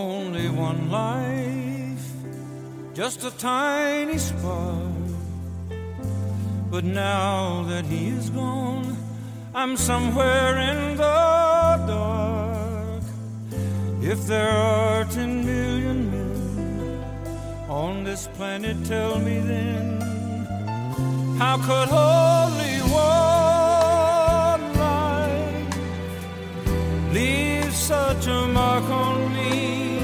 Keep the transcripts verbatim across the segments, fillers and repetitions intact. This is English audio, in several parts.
only one life, just a tiny spark. But now that he is gone, I'm somewhere in the dark. If there are ten million men on this planet, tell me then, how could only one life leave such a mark on me?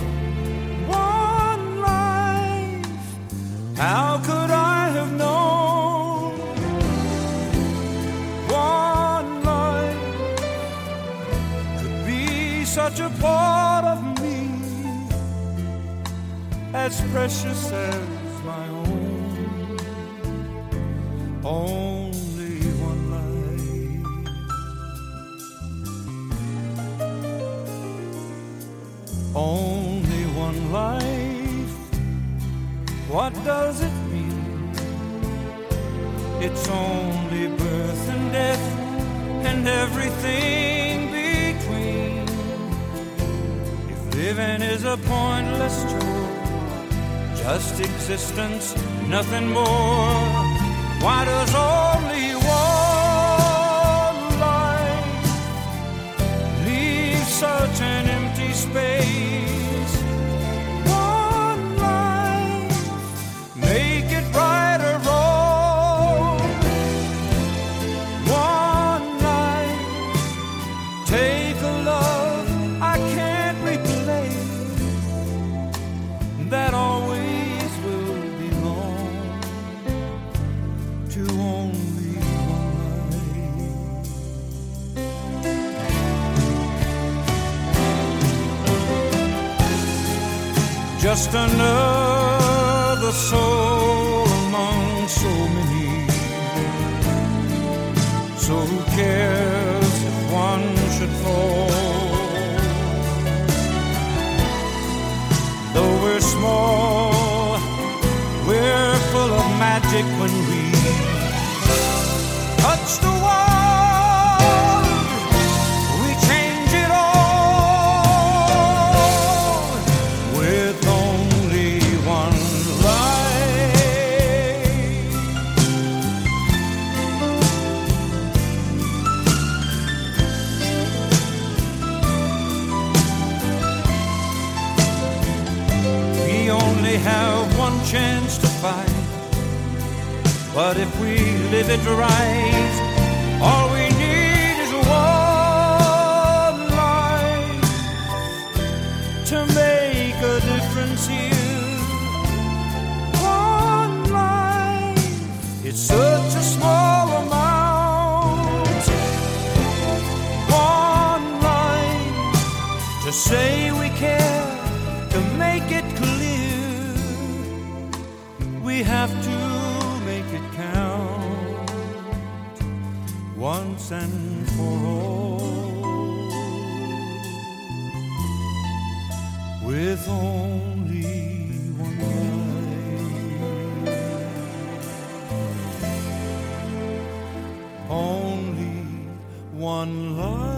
One life, how could I have known? One life could be such a part of me, as precious as my own. Only one life, only one life. What does it mean? It's only birth and death and everything between. If living is a pointless chore, just existence, nothing more, why does only one life leave such an empty space? One life, make it right or wrong. One life, take a love I can't replace, that always will belong to only one life. Just another soul among so many. So who cares if one should fall? Though we're small, we're full of magic when we touch the world, we change it all with only one life. We only have one chance to fight, but if we live it right, all we need is one life to make a difference here. One life, it's such a small amount. One life, to say we care, to make it clear, we have to make it count once and for all, with only one life, only one life.